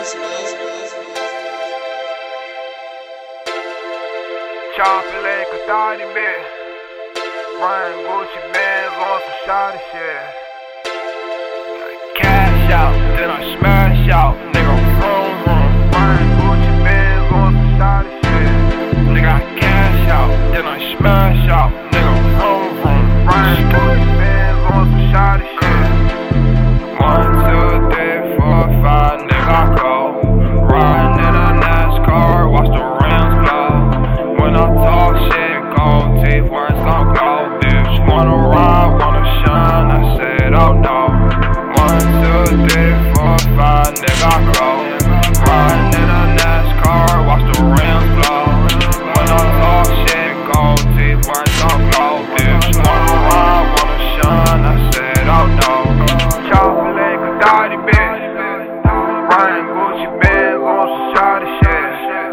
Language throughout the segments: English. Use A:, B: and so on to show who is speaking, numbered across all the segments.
A: Chopping like a 30 bit. Ryan Gucci bands on some shawty shit. Cash out, then I smash out. Nigga, vroom vroom. Ryan Gucci bands on some shawty shit. Nigga, I cash out, then I smash out. Nigga, vroom vroom. Ryan Gucci bands on some shawty shit. 1, 2, 3, 4, 5, nigga, I go. Riding in a NASCAR, watch the Rams blow. When I talk shit, gold teeth, words don't go. Bitch, wanna ride, wanna shine, I said, oh no. 1, 2, 3, 4, 5, nigga, I go. Riding in a NASCAR, watch the Rams blow. When I talk shit, gold teeth, words don't go. Bitch, wanna ride, wanna shine, I said, oh no. Chopping like a 30 bitch. Ryan Gucci bands on some shawty shit.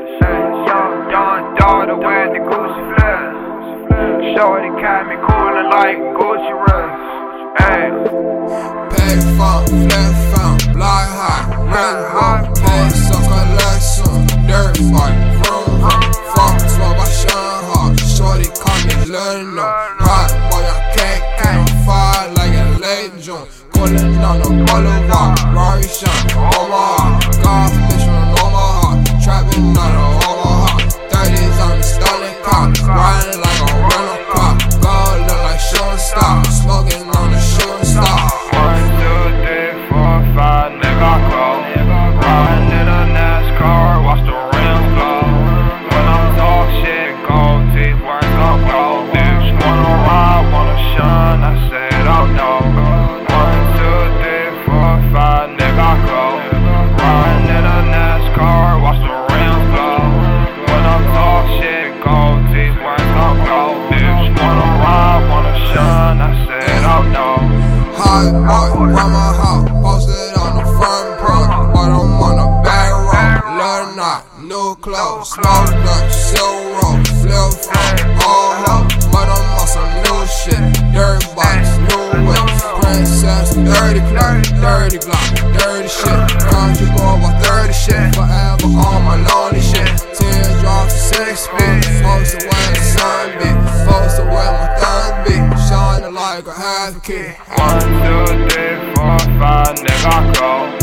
A: Young daughter with the Gucci flip. Shorty got me coolin' like Gucci runs. Ayy.
B: Pay phone, flip phone, fly high, red hot, pay some collection, dirt bike, vroom vroom. Fuck 12, I shine hard. Shorty call me Lil No. Hot boy, I can't fire like a late June. Coolin' on the boulevard, Rory Sean, Omaha. Golf mission on Omaha, trapping on the Omaha. 30s on the stolen car, riding like a rental car. God look like shooting star, smoking on the shooting star.
A: 1, 2, 3, 4, 5, nigga, I go. Riding in a NASCAR, watch the Rams blow. When I talk shit, gold teeth, words don't go. Bitch, wanna ride, wanna shine, I said, oh no. 1, 2, 3, 4, 5, nigga, I go. Riding in a NASCAR, watch the Rams blow. When I talk shit, gold teeth, words don't go. Bitch, wanna ride, wanna shine, I said, oh no.
B: Hot boy, grandma house, posted on the front porch, but I'm on a back road. Lil Knot, new clothes, smoke nut, silver roll, flip phone, all help, but I'm on some new shit. Dirt bikes, new whips, princess, dirty clothes, dirty block, dirty shit. Country boy with 30 shit, forever on my lonely shit. Teardrops, 6 feet, supposed to wear the sun beat, supposed to wear my third beat, shining like a half key.
A: 1, 2, 3, 4, 5, nigga, I go.